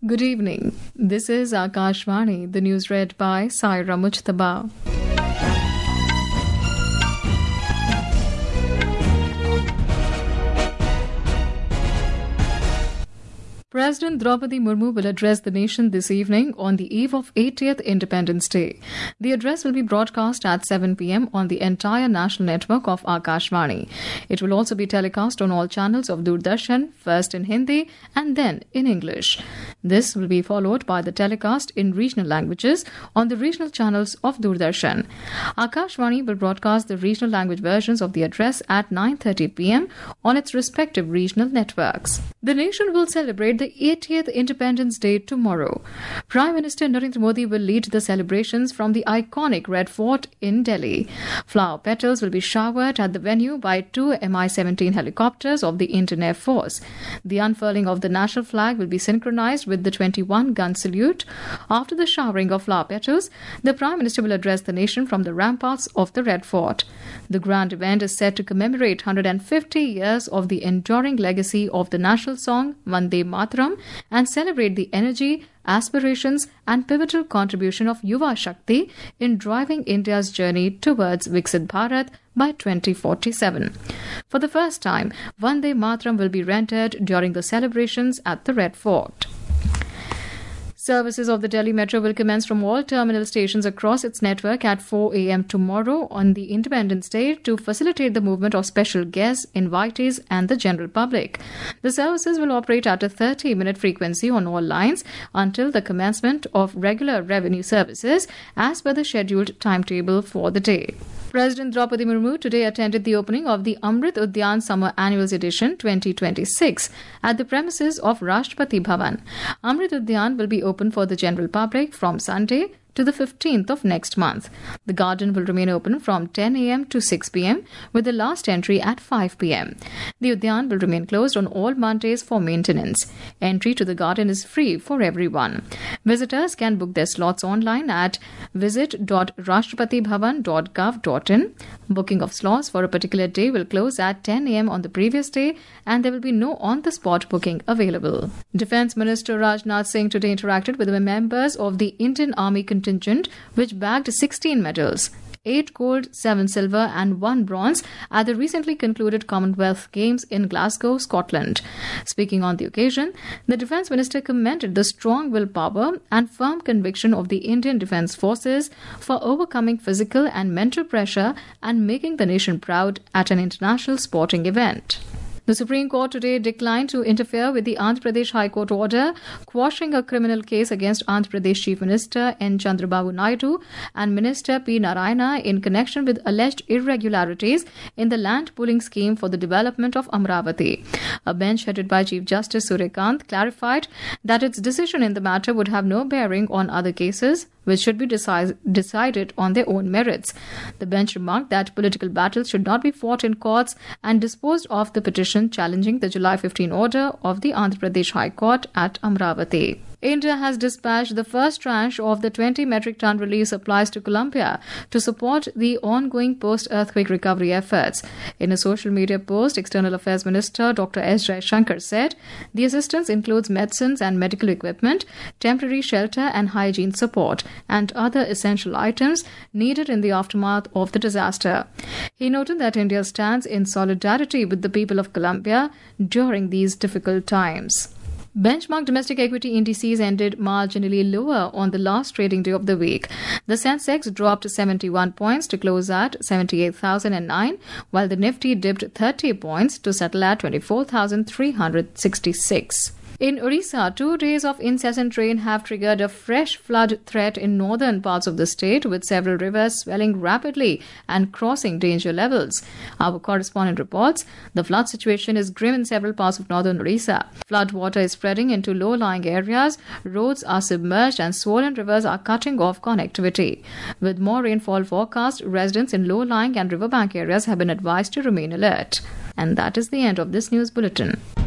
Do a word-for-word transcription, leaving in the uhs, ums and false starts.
Good evening. This is Akashvani, the news read by Saira Mujtaba. President Draupadi Murmu will address the nation this evening on the eve of eightieth Independence Day. The address will be broadcast at seven p.m. on the entire national network of Akashvani. It will also be telecast on all channels of Doordarshan, first in Hindi and then in English. This will be followed by the telecast in regional languages on the regional channels of Doordarshan. Akashvani will broadcast the regional language versions of the address at nine thirty p.m. on its respective regional networks. The nation will celebrate the eightieth Independence Day tomorrow. Prime Minister Narendra Modi will lead the celebrations from the iconic Red Fort in Delhi. Flower petals will be showered at the venue by two M I seventeen helicopters of the Indian Air Force. The unfurling of the national flag will be synchronized with the twenty-one gun salute. After the showering of flower petals, the Prime Minister will address the nation from the ramparts of the Red Fort. The grand event is set to commemorate one hundred fifty years of the enduring legacy of the national song Vande Mataram and celebrate the energy, aspirations and pivotal contribution of Yuva Shakti in driving India's journey towards Viksit Bharat by twenty forty-seven. For the first time, Vande Mataram will be rendered during the celebrations at the Red Fort. Services of the Delhi Metro will commence from all terminal stations across its network at four a.m. tomorrow on the Independence Day to facilitate the movement of special guests, invitees and the general public. The services will operate at a thirty-minute frequency on all lines until the commencement of regular revenue services as per the scheduled timetable for the day. President Draupadi Murmu today attended the opening of the Amrit Udyan Summer Annuals Edition twenty twenty-six at the premises of Rashtrapati Bhavan. Amrit Udyan will be open for the general public from Sunday to the fifteenth of next month. The garden will remain open from ten a.m. to six p.m. with the last entry at five p.m. The Udyan will remain closed on all Mondays for maintenance. Entry to the garden is free for everyone. Visitors can book their slots online at visit dot rashtrapati bhavan dot gov dot in. Booking of slots for a particular day will close at ten a.m. on the previous day and there will be no on-the-spot booking available. Defence Minister Rajnath Singh today interacted with the members of the Indian Army contingent which bagged sixteen medals, eight gold, seven silver and one bronze at the recently concluded Commonwealth Games in Glasgow, Scotland. Speaking on the occasion, the Defence Minister commended the strong willpower and firm conviction of the Indian Defence Forces for overcoming physical and mental pressure and making the nation proud at an international sporting event. The Supreme Court today declined to interfere with the Andhra Pradesh High Court order quashing a criminal case against Andhra Pradesh Chief Minister N. Chandrababu Naidu and Minister P. Narayana in connection with alleged irregularities in the land pooling scheme for the development of Amravati. A bench headed by Chief Justice Suryakant clarified that its decision in the matter would have no bearing on other cases which should be decide- decided on their own merits. The bench remarked that political battles should not be fought in courts and disposed of the petition challenging the July fifteenth order of the Andhra Pradesh High Court at Amravati. India has dispatched the first tranche of the twenty metric ton relief supplies to Colombia to support the ongoing post-earthquake recovery efforts. In a social media post, External Affairs Minister Doctor S. Jaishankar said the assistance includes medicines and medical equipment, temporary shelter and hygiene support, and other essential items needed in the aftermath of the disaster. He noted that India stands in solidarity with the people of Colombia during these difficult times. Benchmark domestic equity indices ended marginally lower on the last trading day of the week. The Sensex dropped seventy-one points to close at seventy-eight thousand nine, while the Nifty dipped thirty points to settle at twenty-four thousand three hundred sixty-six. In Odisha, two days of incessant rain have triggered a fresh flood threat in northern parts of the state, with several rivers swelling rapidly and crossing danger levels. Our correspondent reports the flood situation is grim in several parts of northern Odisha. Flood water is spreading into low-lying areas, roads are submerged and swollen rivers are cutting off connectivity. With more rainfall forecast, residents in low-lying and riverbank areas have been advised to remain alert. And that is the end of this news bulletin.